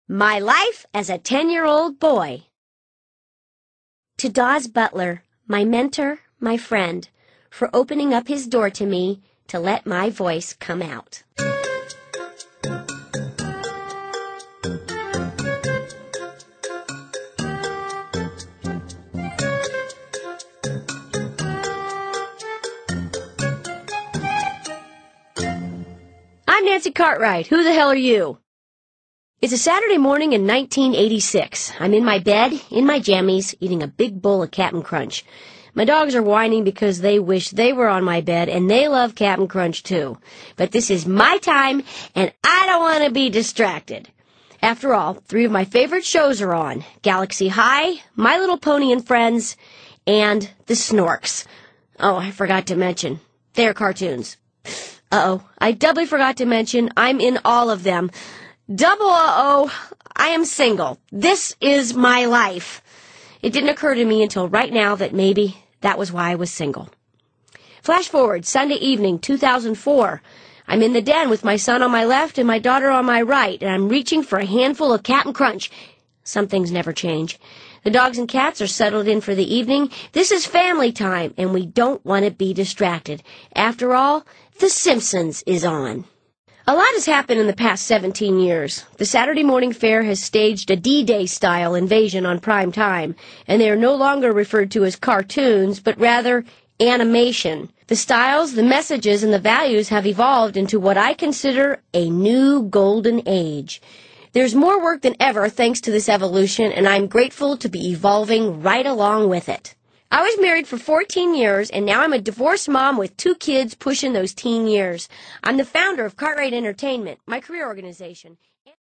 My life as a 10-year-old boy. To Dawes Butler, my mentor, my friend, for opening up his door to me to let my voice come out. I'm Nancy Cartwright. Who the hell are you? It's a Saturday morning in 1986. I'm in my bed, in my jammies, eating a big bowl of Cap'n Crunch. My dogs are whining because they wish they were on my bed, and they love Cap'n Crunch too. But this is my time, and I don't want to be distracted. After all, 3 of my favorite shows are on: Galaxy High, My Little Pony and Friends, and The Snorks. Oh, I forgot to mention, they're cartoons. Uh-oh, I doubly forgot to mention I'm in all of them. Double uh-oh, I am single. This is my life. It didn't occur to me until right now that maybe that was why I was single. Flash forward, Sunday evening, 2004. I'm in the den with my son on my left and my daughter on my right, and I'm reaching for a handful of Cap'n Crunch. Some things never change. The dogs and cats are settled in for the evening. This is family time, and we don't want to be distracted. After all, The Simpsons is on. A lot has happened in the past 17 years. The Saturday morning fare has staged a D-Day-style invasion on prime time, and they are no longer referred to as cartoons, but rather animation. The styles, the messages, and the values have evolved into what I consider a new golden age. There's more work than ever thanks to this evolution, and I'm grateful to be evolving right along with it. I was married for 14 years, and now I'm a divorced mom with 2 kids pushing those teen years. I'm the founder of Cartwright Entertainment, my career organization.